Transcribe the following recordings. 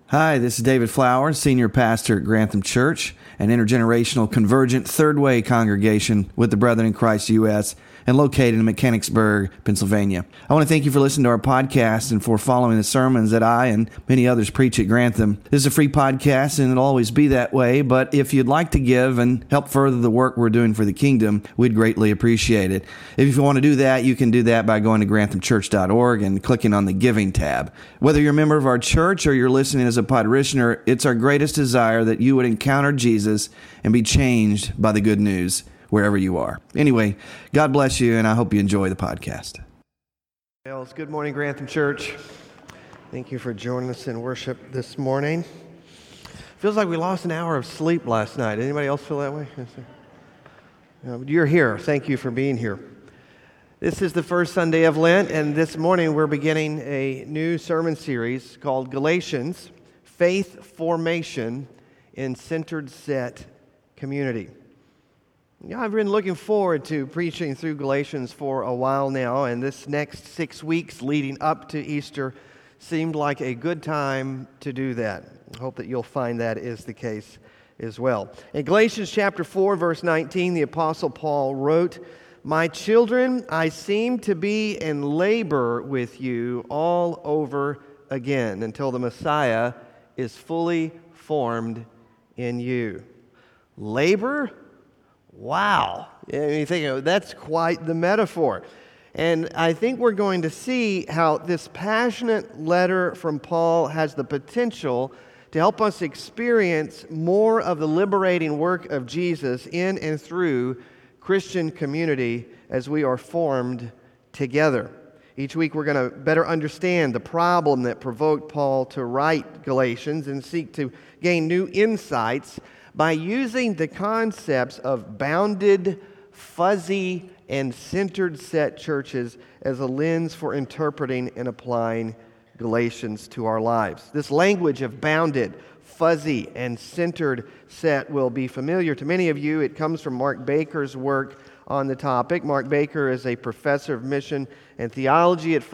Hi, this is David Flowers, Senior Pastor at Grantham Church, an intergenerational convergent third way congregation with the Brethren in Christ U.S. and located in Mechanicsburg, Pennsylvania. I want to thank you for listening to our podcast and for following the sermons that I and many others preach at Grantham. This is a free podcast and it'll always be that way, but if you'd like to give and help further the work we're doing for the kingdom, we'd greatly appreciate it. If you want to do that, you can do that by going to granthamchurch.org and clicking on the Giving tab. Whether you're a member of our church or you're listening as a parishioner, it's our greatest desire that you would encounter Jesus and be changed by the good news wherever you are. Anyway, God bless you, and I hope you enjoy the podcast. Good morning, Grantham Church. Thank you for joining us in worship this morning. Feels like we lost an hour of sleep last night. Anybody else feel that way? You're here. Thank you for being here. This is the first Sunday of Lent, and this morning we're beginning a new sermon series called Galatians, Faith Formation in Centered Set Community. I've been looking forward to preaching through Galatians for a while now, and this next 6 weeks leading up to Easter seemed like a good time to do that. I hope that you'll find that is the case as well. In Galatians chapter 4, verse 19, the Apostle Paul wrote, "My children, I seem to be in labor with you all over again until the Messiah is fully formed in you." Labor? Wow. You think that's quite the metaphor. And I think we're going to see how this passionate letter from Paul has the potential to help us experience more of the liberating work of Jesus in and through Christian community as we are formed together. Each week we're going to better understand the problem that provoked Paul to write Galatians and seek to gain new insights by using the concepts of bounded, fuzzy, and centered set churches as a lens for interpreting and applying Galatians to our lives. This language of bounded, fuzzy, and centered set will be familiar to many of you. It comes from Mark Baker's work on the topic. Mark Baker is a professor of mission and theology at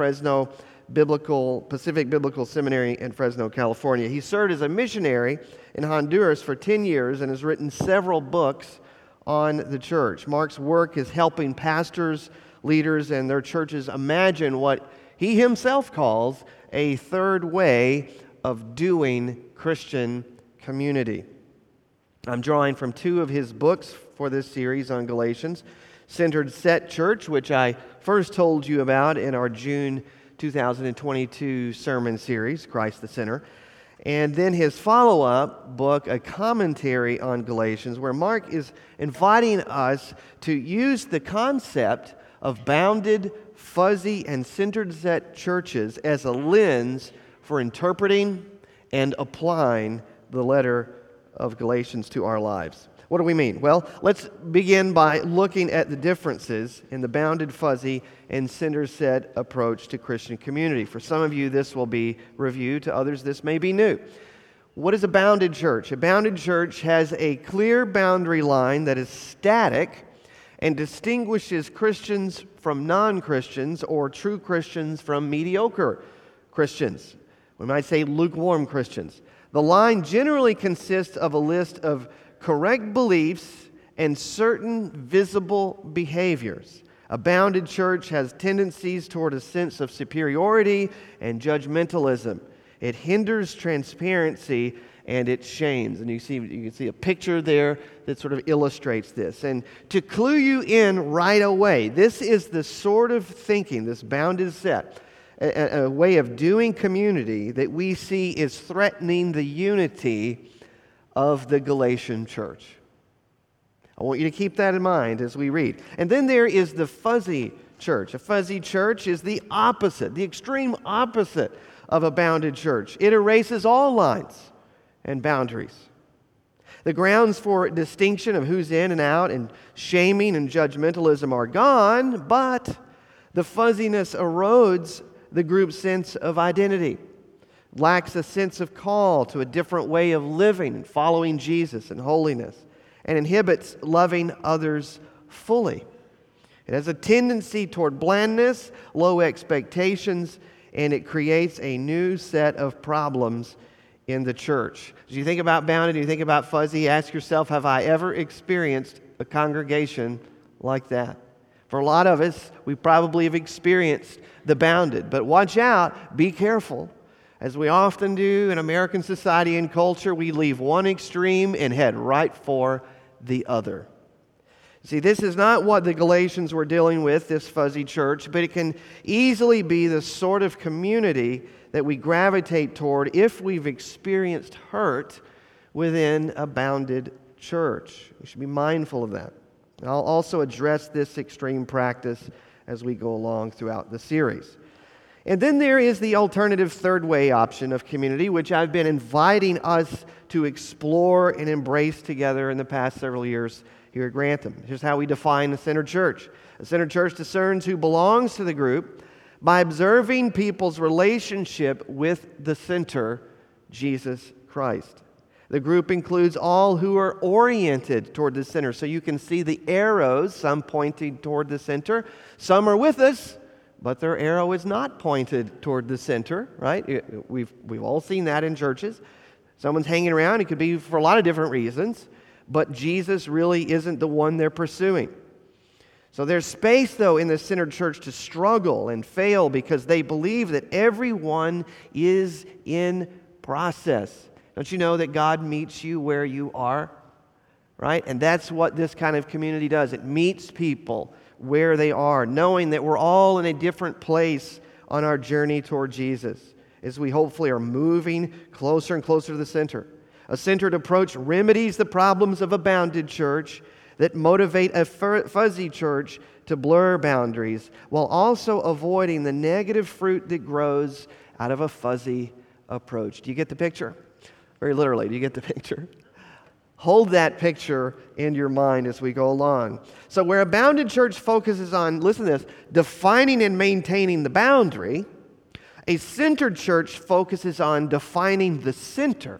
Pacific Biblical Seminary in Fresno, California. He served as a missionary in Honduras for 10 years and has written several books on the church. Mark's work is helping pastors, leaders, and their churches imagine what he himself calls a third way of doing Christian community. I'm drawing from two of his books for this series on Galatians: Centered Set Church, which I first told you about in our June 2022 sermon series, Christ the Center, and then his follow-up book, a commentary on Galatians, where Mark is inviting us to use the concept of bounded, fuzzy, and centered set churches as a lens for interpreting and applying the letter of Galatians to our lives. What do we mean? Well, let's begin by looking at the differences in the bounded, fuzzy, and center set approach to Christian community. For some of you, this will be review. To others, this may be new. What is a bounded church? A bounded church has a clear boundary line that is static and distinguishes Christians from non-Christians or true Christians from mediocre Christians. We might say lukewarm Christians. The line generally consists of a list of correct beliefs and certain visible behaviors. A bounded church has tendencies toward a sense of superiority and judgmentalism. It hinders transparency and it shames. And you can see a picture there that sort of illustrates this. And to clue you in right away, this is the sort of thinking, this bounded set, a way of doing community that we see is threatening the unity of the Galatian church. I want you to keep that in mind as we read. And then there is the fuzzy church. A fuzzy church is the opposite, the extreme opposite of a bounded church. It erases all lines and boundaries. The grounds for distinction of who's in and out and shaming and judgmentalism are gone, but the fuzziness erodes the group's sense of identity, lacks a sense of call to a different way of living and following Jesus and holiness, and inhibits loving others fully. It has a tendency toward blandness, low expectations, and it creates a new set of problems in the church. As you think about Bounded, you think about Fuzzy, ask yourself, have I ever experienced a congregation like that? For a lot of us, we probably have experienced the Bounded. But watch out, be careful. As we often do in American society and culture, we leave one extreme and head right for the other. See, this is not what the Galatians were dealing with, this fuzzy church, but it can easily be the sort of community that we gravitate toward if we've experienced hurt within a Bounded church. We should be mindful of that. I'll also address this extreme practice as we go along throughout the series. And then there is the alternative third way option of community, which I've been inviting us to explore and embrace together in the past several years here at Grantham. Here's how we define a centered church. A centered church discerns who belongs to the group by observing people's relationship with the center, Jesus Christ. The group includes all who are oriented toward the center. So you can see the arrows, some pointing toward the center. Some are with us, but their arrow is not pointed toward the center, right? We've all seen that in churches. Someone's hanging around. It could be for a lot of different reasons, but Jesus really isn't the one they're pursuing. So there's space, though, in the centered church to struggle and fail because they believe that everyone is in process. Don't you know that God meets you where you are? Right? And that's what this kind of community does. It meets people where they are, knowing that we're all in a different place on our journey toward Jesus as we hopefully are moving closer and closer to the center. A centered approach remedies the problems of a Bounded church that motivate a fuzzy church to blur boundaries while also avoiding the negative fruit that grows out of a fuzzy approach. Do you get the picture? Very literally, do you get the picture? Hold that picture in your mind as we go along. So where a Bounded church focuses on, listen to this, defining and maintaining the boundary, a centered church focuses on defining the center,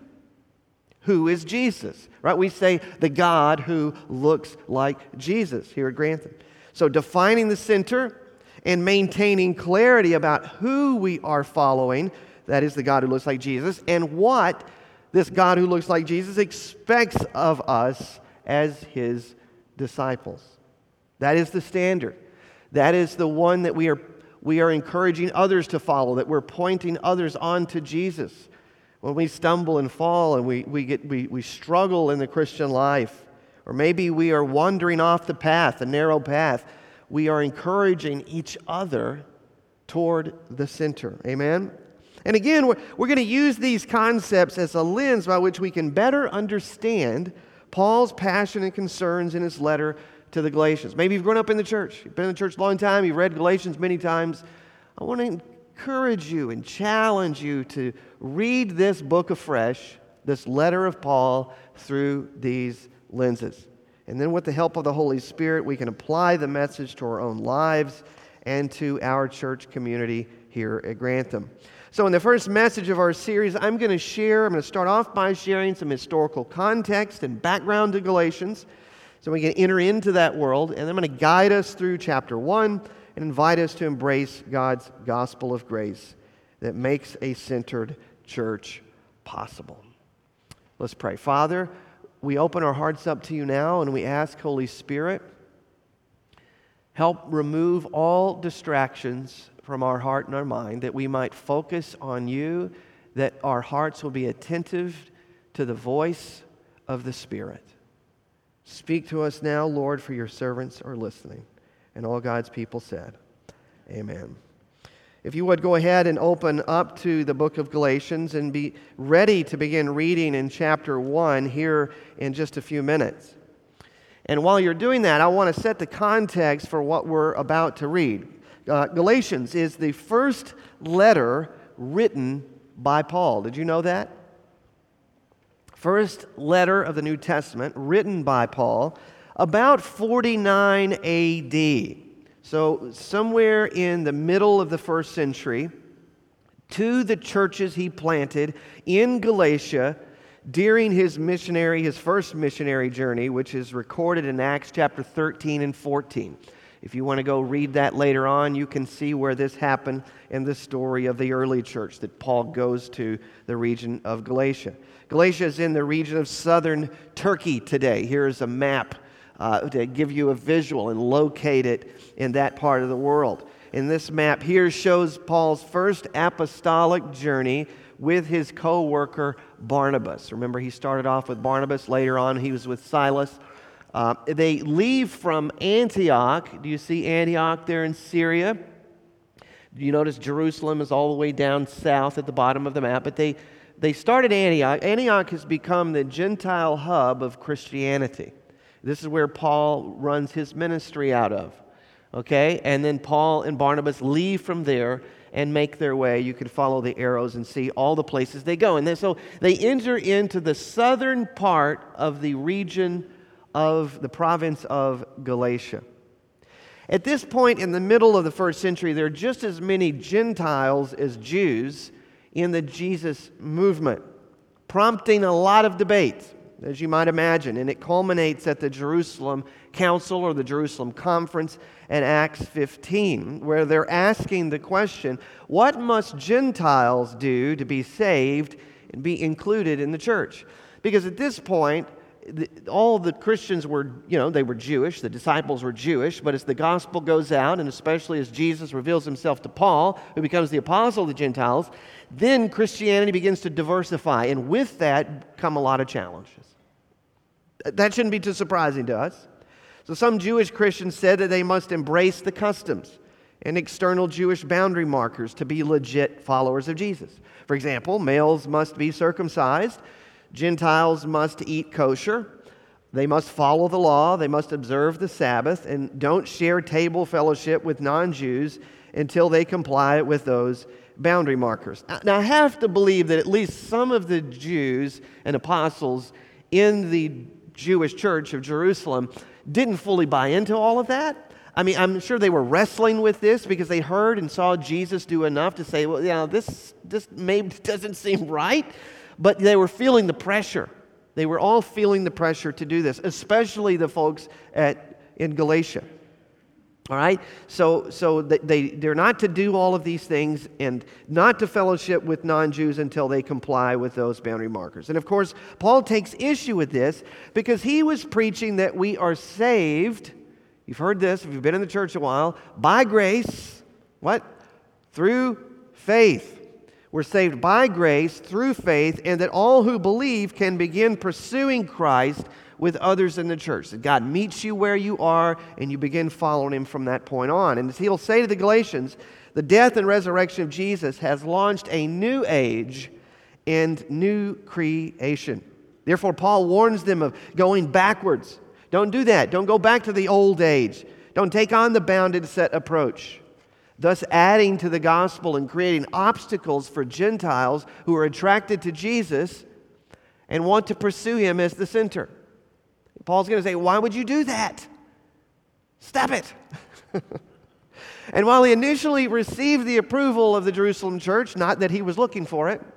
who is Jesus, right? We say the God who looks like Jesus here at Grantham. So defining the center and maintaining clarity about who we are following, that is the God who looks like Jesus, and what this God who looks like Jesus expects of us as His disciples. That is the standard. That is the one that we are encouraging others to follow, that we're pointing others on to Jesus. When we stumble and fall and we struggle in the Christian life, or maybe we are wandering off the path, the narrow path, we are encouraging each other toward the center. Amen? And again, we're going to use these concepts as a lens by which we can better understand Paul's passion and concerns in his letter to the Galatians. Maybe you've grown up in the church. You've been in the church a long time. You've read Galatians many times. I want to encourage you and challenge you to read this book afresh, this letter of Paul, through these lenses. And then with the help of the Holy Spirit, we can apply the message to our own lives and to our church community here at Grantham. So in the first message of our series, I'm going to start off by sharing some historical context and background to Galatians so we can enter into that world. And I'm going to guide us through chapter 1 and invite us to embrace God's gospel of grace that makes a centered church possible. Let's pray. Father, we open our hearts up to you now and we ask, Holy Spirit, help remove all distractions from our heart and our mind, that we might focus on you, that our hearts will be attentive to the voice of the Spirit. Speak to us now, Lord, for your servants are listening. And all God's people said, amen. If you would go ahead and open up to the book of Galatians and be ready to begin reading in chapter 1 here in just a few minutes. And while you're doing that, I want to set the context for what we're about to read. Galatians is the first letter written by Paul. Did you know that? First letter of the New Testament written by Paul, about 49 AD. So somewhere in the middle of the first century, to the churches he planted in Galatia during his first missionary journey, which is recorded in Acts chapter 13 and 14. If you want to go read that later on, you can see where this happened in the story of the early church, that Paul goes to the region of Galatia. Galatia is in the region of southern Turkey today. Here's a map to give you a visual and locate it in that part of the world. And this map here shows Paul's first apostolic journey with his co-worker Barnabas. Remember, he started off with Barnabas. Later on, he was with Silas. They leave from Antioch. Do you see Antioch there in Syria? Do you notice Jerusalem is all the way down south at the bottom of the map? But they started Antioch. Antioch has become the Gentile hub of Christianity. This is where Paul runs his ministry out of. Okay? And then Paul and Barnabas leave from there and make their way. You can follow the arrows and see all the places they go. And then, so they enter into the southern part of the region of the province of Galatia. At this point in the middle of the first century, there are just as many Gentiles as Jews in the Jesus movement, prompting a lot of debate, as you might imagine. And it culminates at the Jerusalem Council or the Jerusalem Conference in Acts 15, where they're asking the question, what must Gentiles do to be saved and be included in the church? Because at this point, all the Christians were, they were Jewish, the disciples were Jewish, but as the gospel goes out, and especially as Jesus reveals himself to Paul, who becomes the apostle of the Gentiles, then Christianity begins to diversify, and with that come a lot of challenges. That shouldn't be too surprising to us. So some Jewish Christians said that they must embrace the customs and external Jewish boundary markers to be legit followers of Jesus. For example, males must be circumcised, Gentiles must eat kosher, they must follow the law, they must observe the Sabbath, and don't share table fellowship with non-Jews until they comply with those boundary markers. Now, I have to believe that at least some of the Jews and apostles in the Jewish church of Jerusalem didn't fully buy into all of that. I mean, I'm sure they were wrestling with this because they heard and saw Jesus do enough to say, well, this maybe doesn't seem right. But they were feeling the pressure. They were all feeling the pressure to do this, especially the folks in Galatia. All right? So they're not to do all of these things and not to fellowship with non-Jews until they comply with those boundary markers. And of course, Paul takes issue with this because he was preaching that we are saved. You've heard this if you've been in the church a while. By grace, what? Through faith. We're saved by grace through faith, and that all who believe can begin pursuing Christ with others in the church. That God meets you where you are, and you begin following Him from that point on. And as he'll say to the Galatians, the death and resurrection of Jesus has launched a new age and new creation. Therefore, Paul warns them of going backwards. Don't do that. Don't go back to the old age. Don't take on the bounded set approach, thus adding to the gospel and creating obstacles for Gentiles who are attracted to Jesus and want to pursue Him as the center. Paul's going to say, why would you do that? Stop it. And while he initially received the approval of the Jerusalem church, not that he was looking for it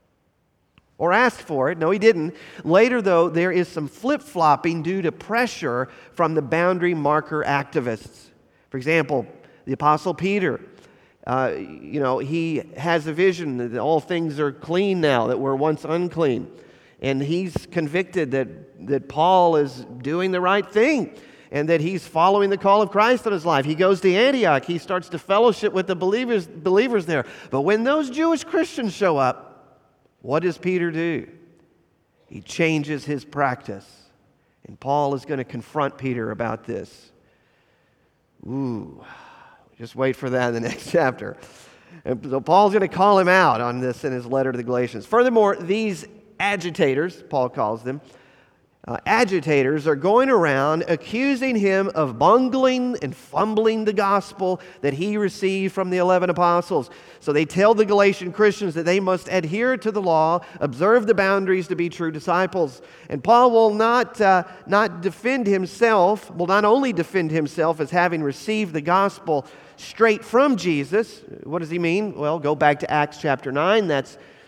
or asked for it, no, he didn't. Later, though, there is some flip-flopping due to pressure from the boundary marker activists. For example, the Apostle Peter, he has a vision that all things are clean now that were once unclean. And he's convicted that Paul is doing the right thing and that he's following the call of Christ in his life. He goes to Antioch. He starts to fellowship with the believers there. But when those Jewish Christians show up, what does Peter do? He changes his practice. And Paul is going to confront Peter about this. Just wait for that in the next chapter. And so Paul's going to call him out on this in his letter to the Galatians. Furthermore, these agitators, Paul calls them, agitators are going around accusing him of bungling and fumbling the gospel that he received from the 11 apostles. So they tell the Galatian Christians that they must adhere to the law, observe the boundaries to be true disciples. And Paul will not defend himself, will not only defend himself as having received the gospel straight from Jesus. What does he mean? Well, go back to Acts chapter 9. That's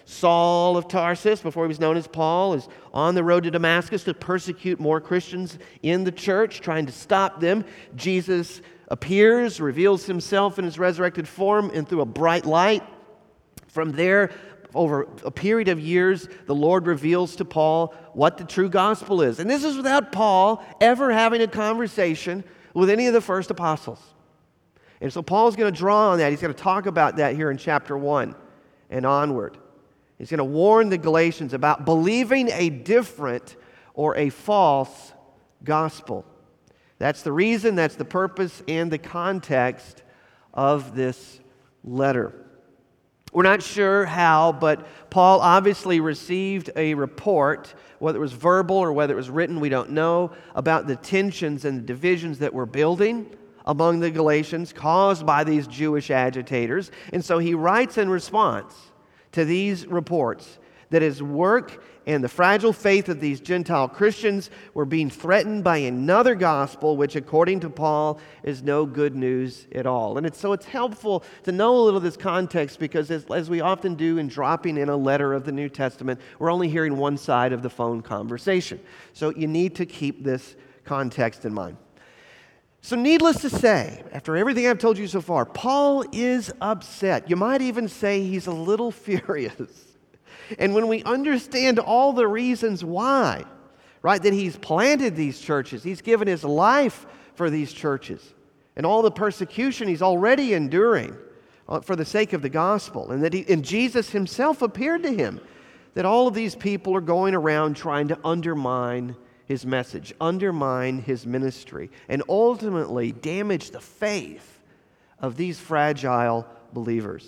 Saul of Tarsus, before he was known as Paul, is on the road to Damascus to persecute more Christians in the church, trying to stop them. Jesus appears, reveals himself in his resurrected form and through a bright light. From there, over a period of years, the Lord reveals to Paul what the true gospel is. And this is without Paul ever having a conversation with any of the first apostles. And so Paul's going to draw on that. He's going to talk about that here in chapter 1 and onward. He's going to warn the Galatians about believing a different or a false gospel. That's the reason, that's the purpose, and the context of this letter. We're not sure how, but Paul obviously received a report, whether it was verbal or whether it was written, we don't know, about the tensions and the divisions that were building among the Galatians caused by these Jewish agitators. And so he writes in response to these reports that his work and the fragile faith of these Gentile Christians were being threatened by another gospel, which according to Paul is no good news at all. And it's helpful to know a little of this context because as we often do in dropping in a letter of the New Testament, we're only hearing one side of the phone conversation. So you need to keep this context in mind. So needless to say, after everything I've told you so far, Paul is upset. You might even say he's a little furious. And when we understand all the reasons why, right, that he's planted these churches, he's given his life for these churches, and all the persecution he's already enduring for the sake of the gospel, and Jesus himself appeared to him, that all of these people are going around trying to undermine his message, undermine his ministry, and ultimately damage the faith of these fragile believers.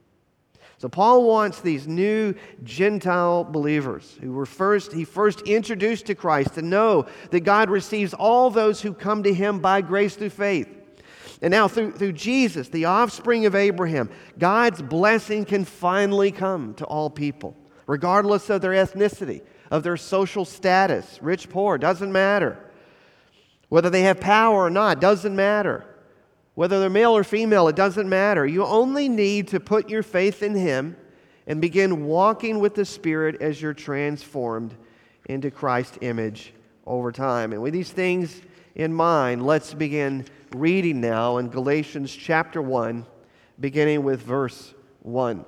So Paul wants these new Gentile believers who were he first introduced to Christ to know that God receives all those who come to him by grace through faith. And now through Jesus, the offspring of Abraham, God's blessing can finally come to all people, regardless of their ethnicity, of their social status, rich, poor, doesn't matter. Whether they have power or not, doesn't matter. Whether they're male or female, it doesn't matter. You only need to put your faith in him and begin walking with the Spirit as you're transformed into Christ's image over time. And with these things in mind, let's begin reading now in Galatians chapter 1, beginning with verse 1.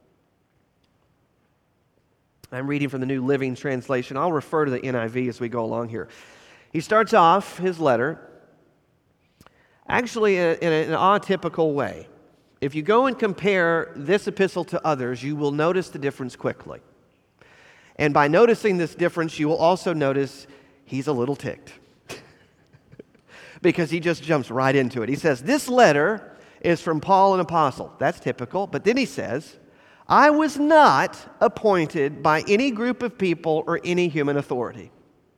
I'm reading from the New Living Translation. I'll refer to the NIV as we go along here. He starts off his letter actually in an atypical way. If you go and compare this epistle to others, you will notice the difference quickly. And by noticing this difference, you will also notice he's a little ticked. Because he just jumps right into it. He says, this letter is from Paul, an apostle. That's typical. But then he says, I was not appointed by any group of people or any human authority,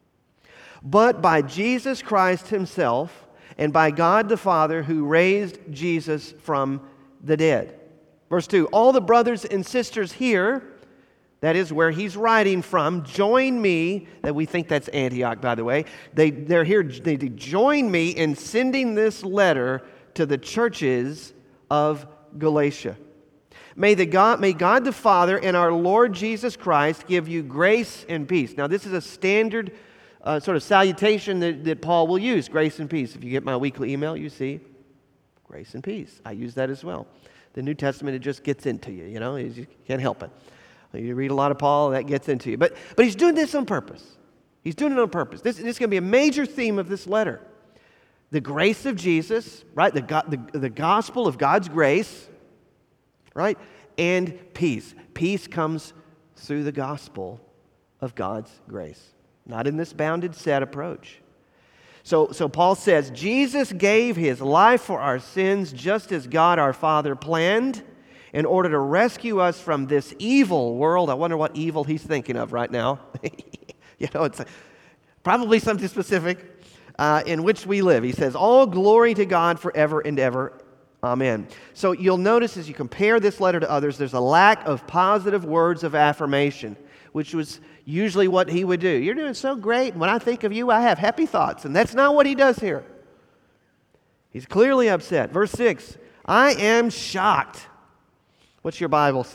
but by Jesus Christ himself and by God the Father who raised Jesus from the dead. Verse 2, all the brothers and sisters here, that is where he's writing from, join me, that we think that's Antioch, by the way. They're here, they join me in sending this letter to the churches of Galatia. May God the Father and our Lord Jesus Christ give you grace and peace. Now, this is a standard sort of salutation that Paul will use, grace and peace. If you get my weekly email, you see grace and peace. I use that as well. The New Testament, it just gets into you, you know, you can't help it. You read a lot of Paul, that gets into you. But he's doing this on purpose. He's doing it on purpose. This is going to be a major theme of this letter. The grace of Jesus, right? The gospel of God's grace, right? And peace. Peace comes through the gospel of God's grace. Not in this bounded set approach. So Paul says, Jesus gave his life for our sins just as God our Father planned in order to rescue us from this evil world. I wonder what evil he's thinking of right now. You know, it's probably something specific in which we live. He says, all glory to God forever and ever. Amen. So you'll notice as you compare this letter to others, there's a lack of positive words of affirmation, which was usually what he would do. You're doing so great, and when I think of you, I have happy thoughts. And that's not what he does here. He's clearly upset. Verse 6, I am shocked. What's your Bible say?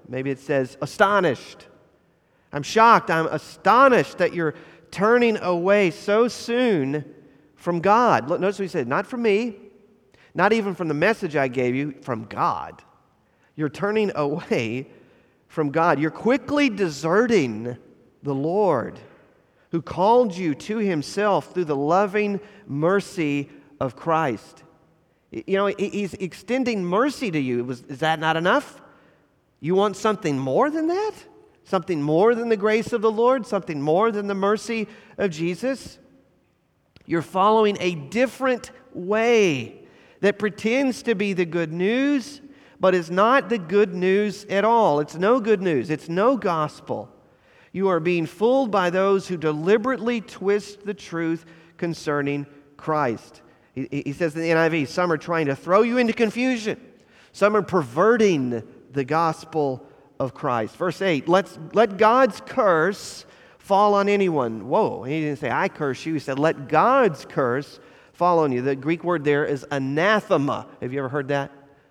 Maybe it says astonished. I'm shocked. I'm astonished that you're turning away so soon from God. Look, notice what he said, not from me, not even from the message I gave you, from God. You're turning away from God. You're quickly deserting the Lord who called you to himself through the loving mercy of Christ. You know, he's extending mercy to you. Is that not enough? You want something more than that? Something more than the grace of the Lord? Something more than the mercy of Jesus? You're following a different way that pretends to be the good news, but is not the good news at all. It's no good news. It's no gospel. You are being fooled by those who deliberately twist the truth concerning Christ. He says in the NIV, some are trying to throw you into confusion. Some are perverting the gospel of Christ. Verse 8, let God's curse fall on anyone. Whoa, he didn't say, I curse you. He said, let God's curse fall on you. The Greek word there is anathema. Have you ever heard that?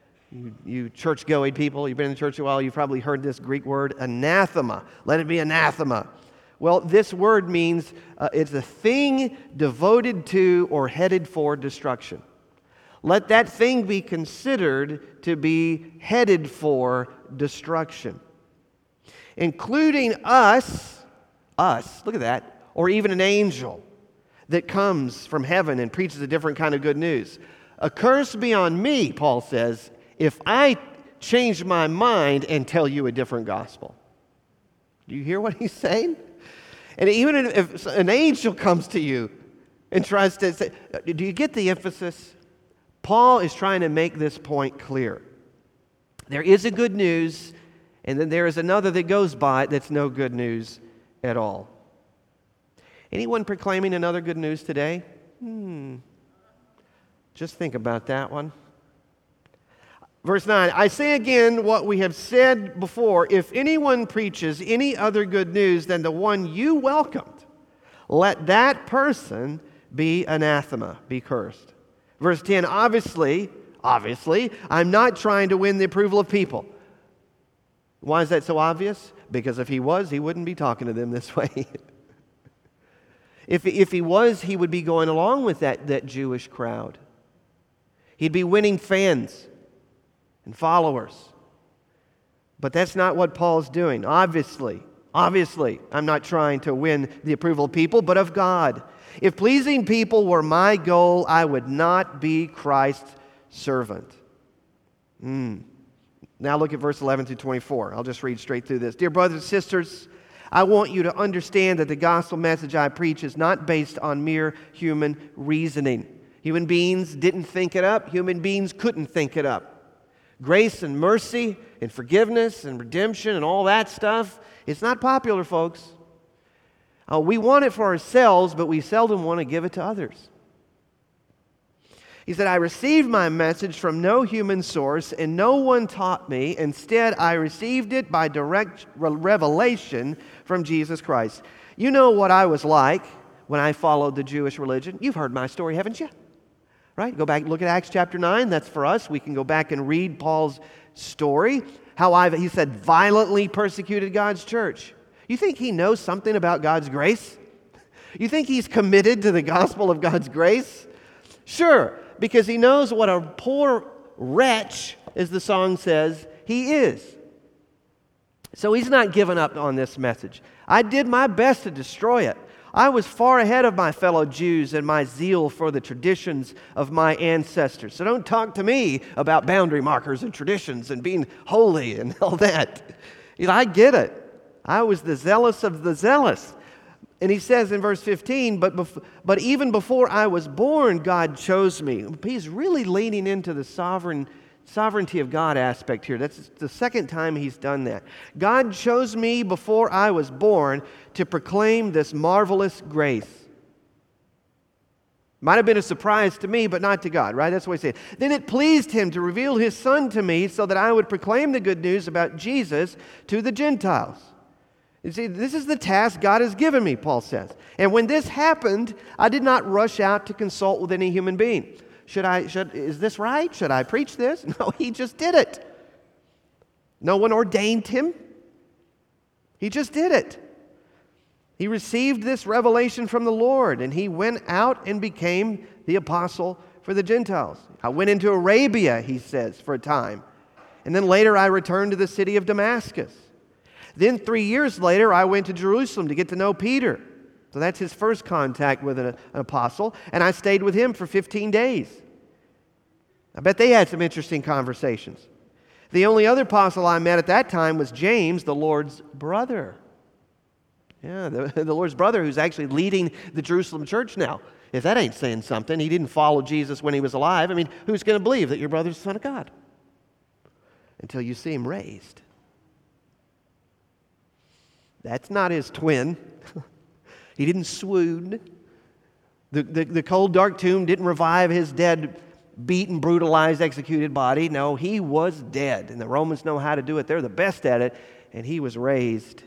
You church-going people, you've been in the church a while, you've probably heard this Greek word, anathema. Let it be anathema. Well, this word means it's a thing devoted to or headed for destruction. Let that thing be considered to be headed for destruction. Including us, look at that, or even an angel that comes from heaven and preaches a different kind of good news. A curse be on me, Paul says, if I change my mind and tell you a different gospel. Do you hear what he's saying? And even if an angel comes to you and tries to say, do you get the emphasis? Paul is trying to make this point clear. There is a good news, and then there is another that goes by it that's no good news at all. Anyone proclaiming another good news today? Just think about that one. Verse 9, I say again what we have said before. If anyone preaches any other good news than the one you welcomed, let that person be anathema, be cursed. Verse 10, obviously, I'm not trying to win the approval of people. Why is that so obvious? Because if he was, he wouldn't be talking to them this way. If he was, he would be going along with that Jewish crowd. He'd be winning fans and followers. But that's not what Paul's doing. Obviously, I'm not trying to win the approval of people, but of God. If pleasing people were my goal, I would not be Christ's servant. Now look at verse 11 through 24. I'll just read straight through this. Dear brothers and sisters, I want you to understand that the gospel message I preach is not based on mere human reasoning. Human beings didn't think it up. Human beings couldn't think it up. Grace and mercy and forgiveness and redemption and all that stuff, it's not popular, folks. We want it for ourselves, but we seldom want to give it to others. He said, I received my message from no human source, and no one taught me. Instead, I received it by direct revelation from Jesus Christ. You know what I was like when I followed the Jewish religion. You've heard my story, haven't you? Right? Go back, look at Acts chapter 9. That's for us. We can go back and read Paul's story. He said, violently persecuted God's church. You think he knows something about God's grace? You think he's committed to the gospel of God's grace? Sure, because he knows what a poor wretch, as the song says, he is. So he's not given up on this message. I did my best to destroy it. I was far ahead of my fellow Jews in my zeal for the traditions of my ancestors. So don't talk to me about boundary markers and traditions and being holy and all that. I get it. I was the zealous of the zealous. And he says in verse 15, but even before I was born, God chose me. He's really leaning into the sovereignty of God aspect here. That's the second time he's done that. God chose me before I was born to proclaim this marvelous grace. Might have been a surprise to me, but not to God, right? That's what he said. Then it pleased him to reveal his Son to me so that I would proclaim the good news about Jesus to the Gentiles. You see, this is the task God has given me, Paul says. And when this happened, I did not rush out to consult with any human being. Is this right? Should I preach this? No, he just did it. No one ordained him. He just did it. He received this revelation from the Lord, and he went out and became the apostle for the Gentiles. I went into Arabia, he says, for a time. And then later I returned to the city of Damascus. Then 3 years later, I went to Jerusalem to get to know Peter. So that's his first contact with an apostle. And I stayed with him for 15 days. I bet they had some interesting conversations. The only other apostle I met at that time was James, the Lord's brother. Yeah, the Lord's brother who's actually leading the Jerusalem church now. If that ain't saying something, he didn't follow Jesus when he was alive. I mean, who's going to believe that your brother's the Son of God? Until you see him raised. That's not his twin. He didn't swoon. The cold, dark tomb didn't revive his dead, beaten, brutalized, executed body. No, he was dead. And the Romans know how to do it. They're the best at it. And he was raised.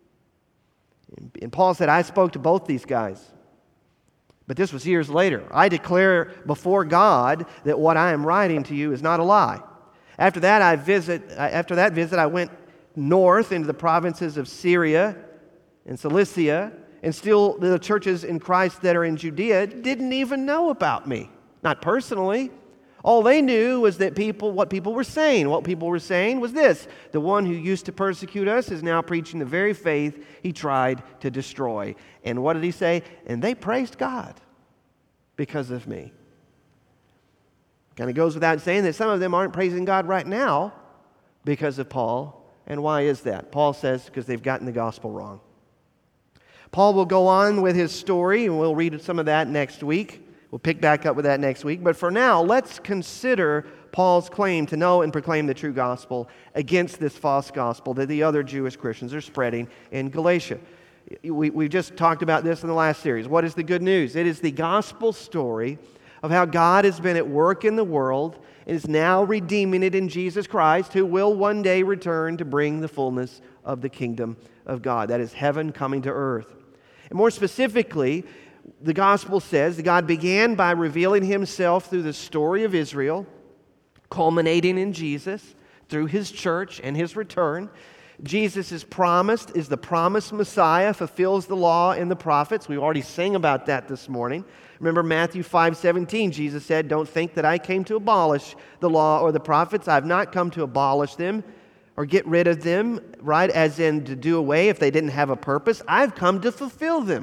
And Paul said, I spoke to both these guys. But this was years later. I declare before God that what I am writing to you is not a lie. After that visit, I went north into the provinces of Syria and Cilicia, and still the churches in Christ that are in Judea didn't even know about me. Not personally. All they knew was that what people were saying. What people were saying was this: the one who used to persecute us is now preaching the very faith he tried to destroy. And what did he say? And they praised God because of me. Kind of goes without saying that some of them aren't praising God right now because of Paul. And why is that? Paul says because they've gotten the gospel wrong. Paul will go on with his story, and we'll read some of that next week. We'll pick back up with that next week. But for now, let's consider Paul's claim to know and proclaim the true gospel against this false gospel that the other Jewish Christians are spreading in Galatia. We've just talked about this in the last series. What is the good news? It is the gospel story of how God has been at work in the world and is now redeeming it in Jesus Christ, who will one day return to bring the fullness of the kingdom of God. That is heaven coming to earth. And more specifically, the gospel says that God began by revealing himself through the story of Israel, culminating in Jesus, through his church and his return. Jesus is promised, is the promised Messiah, fulfills the law and the prophets. We already sang about that this morning. Remember Matthew 5:17, Jesus said, "Don't think that I came to abolish the law or the prophets. I've not come to abolish them or get rid of them," right, as in to do away if they didn't have a purpose. I've come to fulfill them.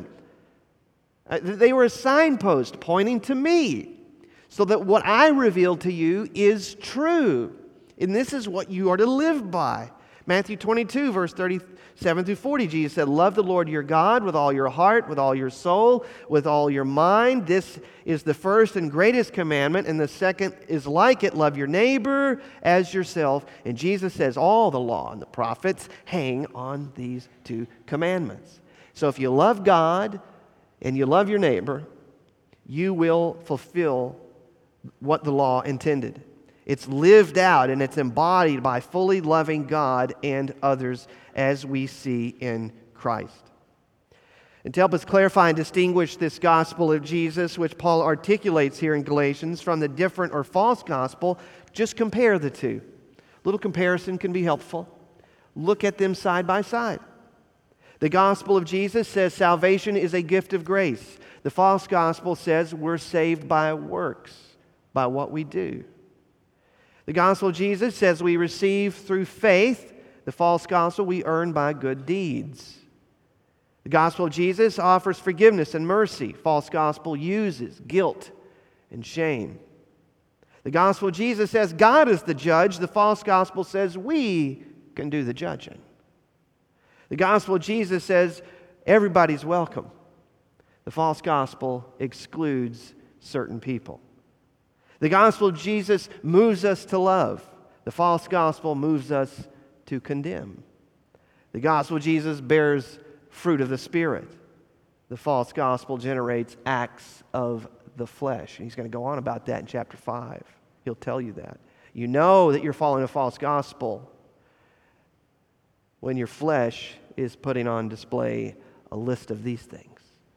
They were a signpost pointing to me, so that what I reveal to you is true. And this is what you are to live by. Matthew 22, verse 37 through 40, Jesus said, "Love the Lord your God with all your heart, with all your soul, with all your mind. This is the first and greatest commandment, and the second is like it. Love your neighbor as yourself." And Jesus says all the law and the prophets hang on these two commandments. So if you love God and you love your neighbor, you will fulfill what the law intended. It's lived out and it's embodied by fully loving God and others as we see in Christ. And to help us clarify and distinguish this gospel of Jesus, which Paul articulates here in Galatians, from the different or false gospel, just compare the two. A little comparison can be helpful. Look at them side by side. The gospel of Jesus says salvation is a gift of grace. The false gospel says we're saved by works, by what we do. The gospel of Jesus says we receive through faith. The false gospel we earn by good deeds. The gospel of Jesus offers forgiveness and mercy. False gospel uses guilt and shame. The gospel of Jesus says God is the judge. The false gospel says we can do the judging. The gospel of Jesus says everybody's welcome. The false gospel excludes certain people. The gospel of Jesus moves us to love. The false gospel moves us to condemn. The gospel of Jesus bears fruit of the Spirit. The false gospel generates acts of the flesh. And he's going to go on about that in chapter 5. He'll tell you that. You know that you're following a false gospel when your flesh is putting on display a list of these things.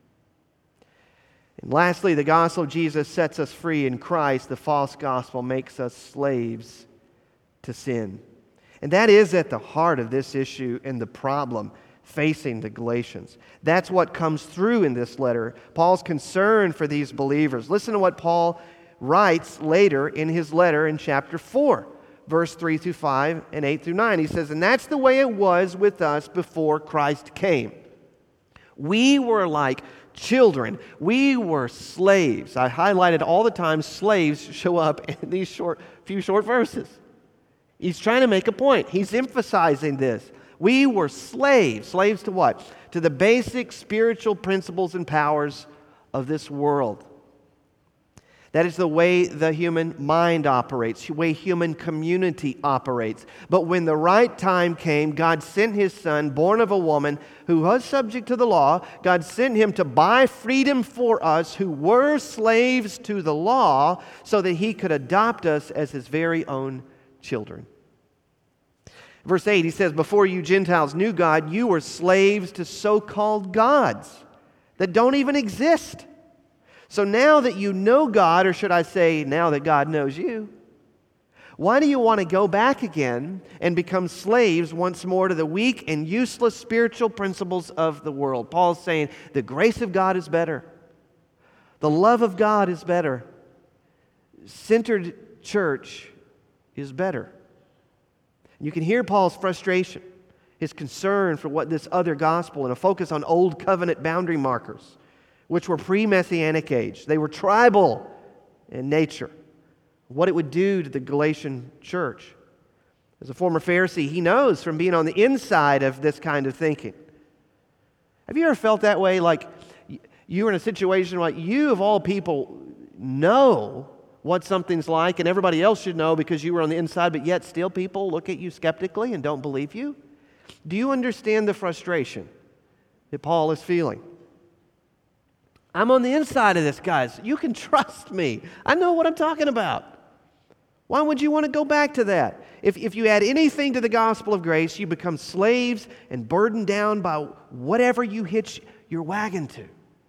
And lastly, the gospel of Jesus sets us free in Christ. The false gospel makes us slaves to sin. And that is at the heart of this issue and the problem facing the Galatians. That's what comes through in this letter. Paul's concern for these believers. Listen to what Paul writes later in his letter in chapter 4, verse 3 through 5 and 8 through 9. He says, "And that's the way it was with us before Christ came. We were like children. We were slaves." I highlighted all the time slaves show up in these few short verses. He's trying to make a point. He's emphasizing this. We were slaves. Slaves to what? To the basic spiritual principles and powers of this world. That is the way the human mind operates, the way human community operates. But when the right time came, God sent His Son, born of a woman who was subject to the law. God sent Him to buy freedom for us who were slaves to the law so that He could adopt us as His very own children. Verse 8, he says, "Before you Gentiles knew God, you were slaves to so-called gods that don't even exist. So now that you know God, or should I say, now that God knows you, why do you want to go back again and become slaves once more to the weak and useless spiritual principles of the world?" Paul's saying the grace of God is better. The love of God is better. Centered church is better. You can hear Paul's frustration, his concern for what this other gospel and a focus on old covenant boundary markers, which were pre-Messianic age. They were tribal in nature. What it would do to the Galatian church. As a former Pharisee, he knows from being on the inside of this kind of thinking. Have you ever felt that way? Like you were in a situation like you, of all people, know what something's like, and everybody else should know because you were on the inside, but yet still people look at you skeptically and don't believe you? Do you understand the frustration that Paul is feeling? I'm on the inside of this, guys. You can trust me. I know what I'm talking about. Why would you want to go back to that? If you add anything to the gospel of grace, you become slaves and burdened down by whatever you hitch your wagon to.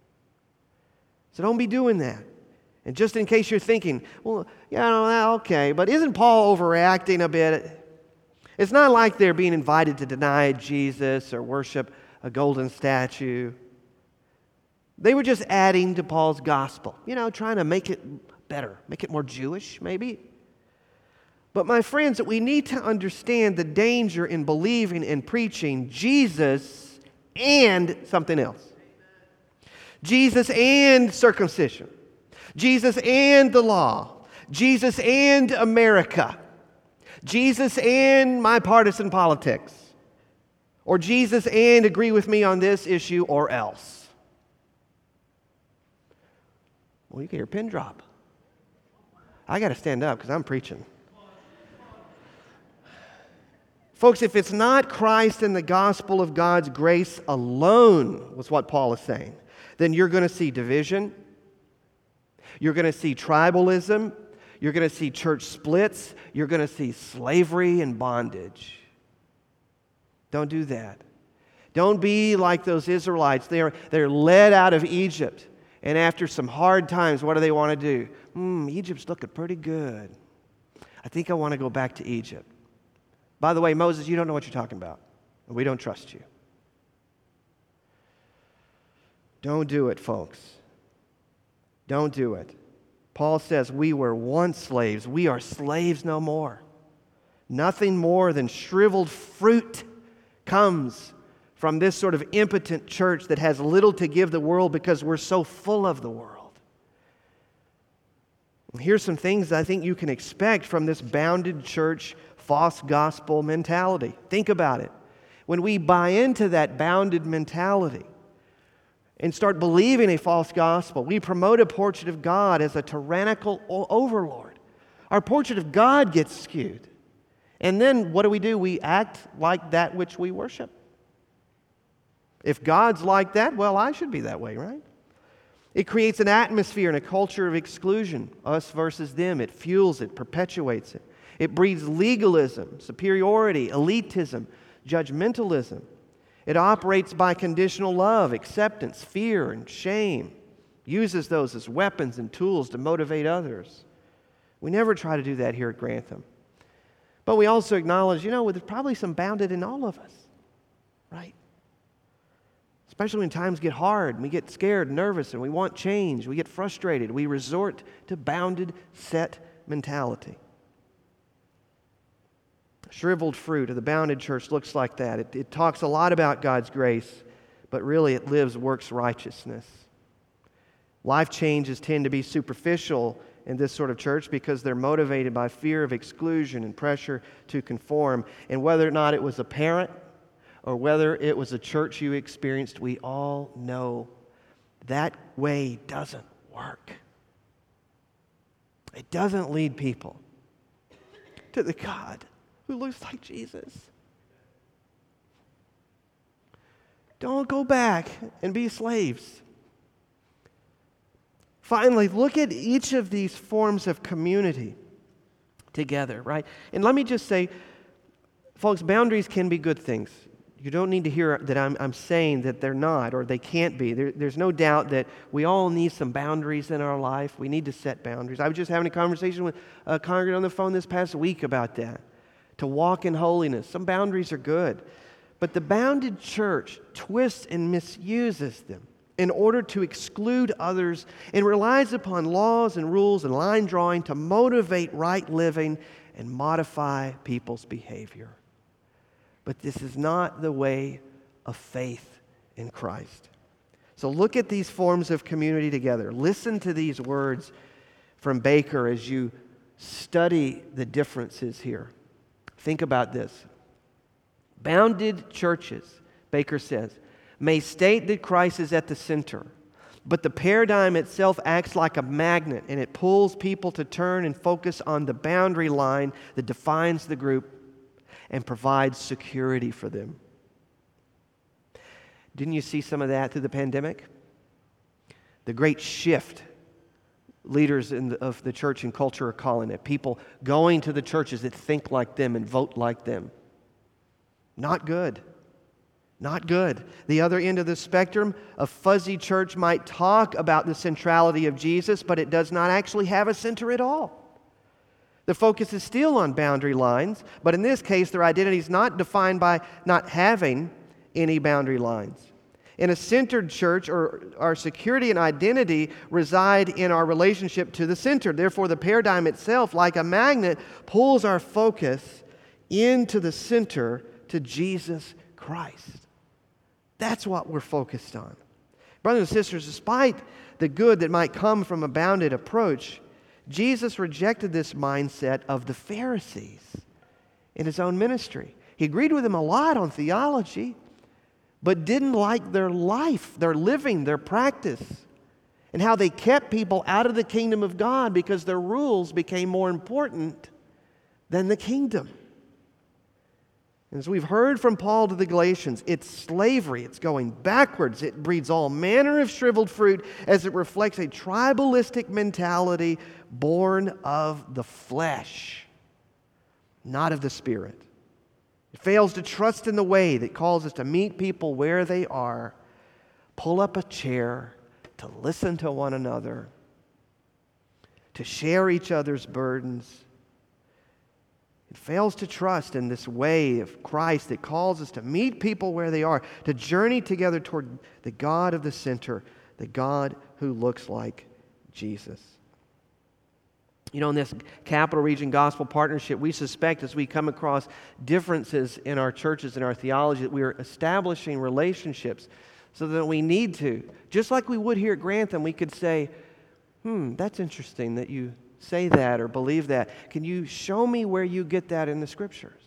So don't be doing that. And just in case you're thinking, well, yeah, okay, but isn't Paul overreacting a bit? It's not like they're being invited to deny Jesus or worship a golden statue. They were just adding to Paul's gospel, trying to make it better, make it more Jewish, maybe. But my friends, we need to understand the danger in believing and preaching Jesus and something else. Jesus and circumcision. Jesus and the law. Jesus and America. Jesus and my partisan politics. Or Jesus and agree with me on this issue or else. Well, you can hear a pin drop. I got to stand up because I'm preaching. Folks, if it's not Christ and the gospel of God's grace alone, was what Paul is saying, then you're going to see division. You're going to see tribalism. You're going to see church splits. You're going to see slavery and bondage. Don't do that. Don't be like those Israelites. They're led out of Egypt. And after some hard times, what do they want to do? Egypt's looking pretty good. I think I want to go back to Egypt. By the way, Moses, you don't know what you're talking about. And we don't trust you. Don't do it, folks. Don't do it. Paul says we were once slaves. We are slaves no more. Nothing more than shriveled fruit comes from this sort of impotent church that has little to give the world because we're so full of the world. Here's some things I think you can expect from this bounded church false gospel mentality. Think about it. When we buy into that bounded mentality and start believing a false gospel, we promote a portrait of God as a tyrannical overlord. Our portrait of God gets skewed. And then what do? We act like that which we worship. If God's like that, well, I should be that way, right? It creates an atmosphere and a culture of exclusion, us versus them. It fuels it, perpetuates it. It breeds legalism, superiority, elitism, judgmentalism. It operates by conditional love, acceptance, fear, and shame. Uses those as weapons and tools to motivate others. We never try to do that here at Grantham. But we also acknowledge, there's probably some bounded in all of us, right? Especially when times get hard and we get scared, nervous, and we want change. We get frustrated. We resort to bounded, set mentality. Shriveled fruit of the bounded church looks like that. It talks a lot about God's grace, but really it works righteousness. Life changes tend to be superficial in this sort of church because they're motivated by fear of exclusion and pressure to conform. And whether or not it was a parent or whether it was a church you experienced, we all know that way doesn't work. It doesn't lead people to the God who looks like Jesus. Don't go back and be slaves. Finally, look at each of these forms of community together, right? And let me just say, folks, boundaries can be good things. You don't need to hear that I'm saying that they're not or they can't be. There's no doubt that we all need some boundaries in our life. We need to set boundaries. I was just having a conversation with a congregant on the phone this past week about that. To walk in holiness. Some boundaries are good. But the bounded church twists and misuses them in order to exclude others and relies upon laws and rules and line drawing to motivate right living and modify people's behavior. But this is not the way of faith in Christ. So look at these forms of community together. Listen to these words from Baker as you study the differences here. Think about this. Bounded churches, Baker says, may state that Christ is at the center, but the paradigm itself acts like a magnet and it pulls people to turn and focus on the boundary line that defines the group and provides security for them. Didn't you see some of that through the pandemic? The great shift leaders of the church and culture are calling it. People going to the churches that think like them and vote like them. Not good. Not good. The other end of the spectrum, a fuzzy church might talk about the centrality of Jesus, but it does not actually have a center at all. The focus is still on boundary lines, but in this case, their identity is not defined by not having any boundary lines. In a centered church, our security and identity reside in our relationship to the center. Therefore, the paradigm itself, like a magnet, pulls our focus into the center to Jesus Christ. That's what we're focused on. Brothers and sisters, despite the good that might come from a bounded approach, Jesus rejected this mindset of the Pharisees in his own ministry. He agreed with them a lot on theology, but didn't like their life, their living, their practice, and how they kept people out of the kingdom of God because their rules became more important than the kingdom. And as we've heard from Paul to the Galatians, it's slavery. It's going backwards. It breeds all manner of shriveled fruit as it reflects a tribalistic mentality born of the flesh, not of the Spirit. It fails to trust in the way that calls us to meet people where they are, pull up a chair, to listen to one another, to share each other's burdens. It fails to trust in this way of Christ that calls us to meet people where they are, to journey together toward the God of the center, the God who looks like Jesus. You know, in this Capital Region Gospel Partnership, we suspect as we come across differences in our churches and our theology that we are establishing relationships so that we need to. Just like we would here at Grantham, we could say, that's interesting that you say that or believe that. Can you show me where you get that in the Scriptures?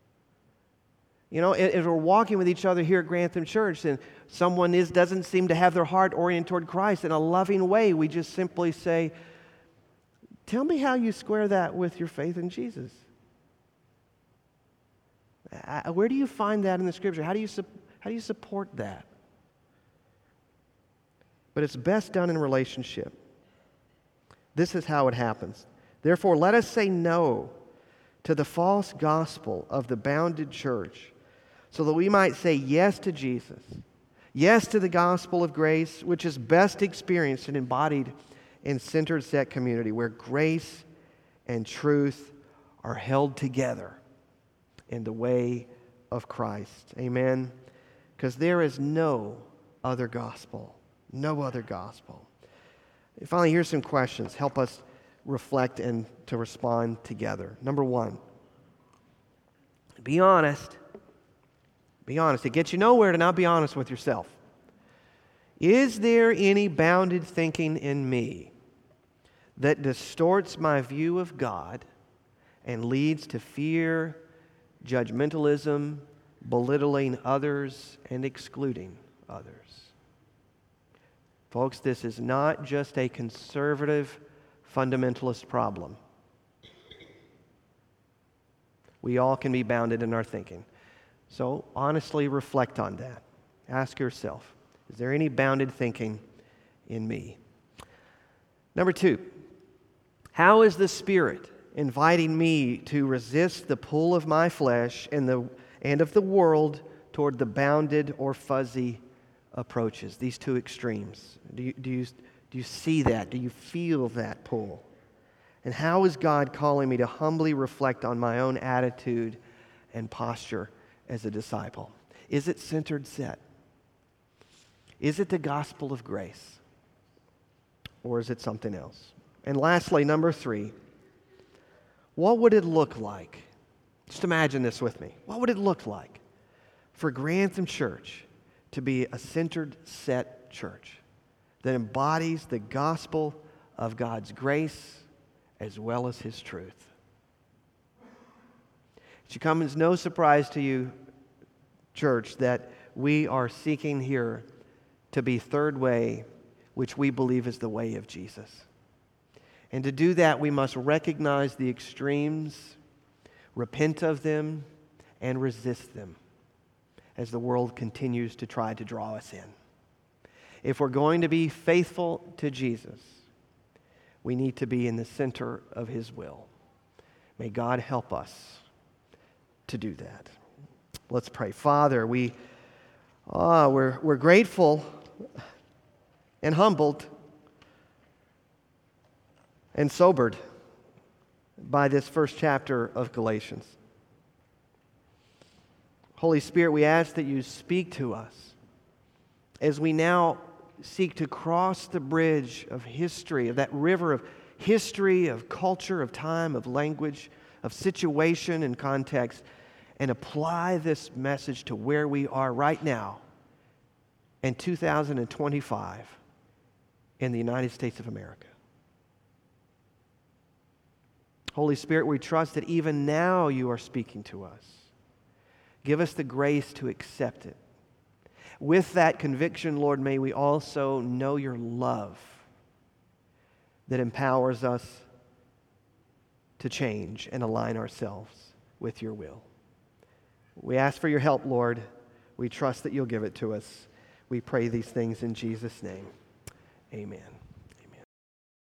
You know, if we're walking with each other here at Grantham Church and someone doesn't seem to have their heart oriented toward Christ in a loving way, we just simply say, tell me how you square that with your faith in Jesus. Where do you find that in the Scripture? How do you support that? But it's best done in relationship. This is how it happens. Therefore, let us say no to the false gospel of the bounded church so that we might say yes to Jesus, yes to the gospel of grace, which is best experienced and embodied in centered set community where grace and truth are held together in the way of Christ. Amen? Because there is no other gospel. No other gospel. And finally, here's some questions. Help us reflect and to respond together. Number one, be honest. Be honest. It gets you nowhere to not be honest with yourself. Is there any bounded thinking in me that distorts my view of God and leads to fear, judgmentalism, belittling others, and excluding others? Folks, this is not just a conservative fundamentalist problem. We all can be bounded in our thinking. So honestly reflect on that. Ask yourself, is there any bounded thinking in me? Number two, how is the Spirit inviting me to resist the pull of my flesh and of the world toward the bounded or fuzzy approaches, these two extremes? Do you see that? Do you feel that pull? And how is God calling me to humbly reflect on my own attitude and posture as a disciple? Is it centered set? Is it the gospel of grace? Or is it something else? And lastly, number three, what would it look like? Just imagine this with me. What would it look like for Grantham Church to be a centered set church that embodies the gospel of God's grace as well as His truth? It should come as no surprise to you, church, that we are seeking here to be third way, which we believe is the way of Jesus. And to do that, we must recognize the extremes, repent of them, and resist them as the world continues to try to draw us in. If we're going to be faithful to Jesus, we need to be in the center of His will. May God help us to do that. Let's pray. Father, we're grateful and humbled and sobered by this first chapter of Galatians. Holy Spirit, we ask that you speak to us as we now seek to cross the bridge of history, of that river of history, of culture, of time, of language, of situation and context, and apply this message to where we are right now in 2025 in the United States of America. Holy Spirit, we trust that even now you are speaking to us. Give us the grace to accept it. With that conviction, Lord, may we also know your love that empowers us to change and align ourselves with your will. We ask for your help, Lord. We trust that you'll give it to us. We pray these things in Jesus' name. Amen.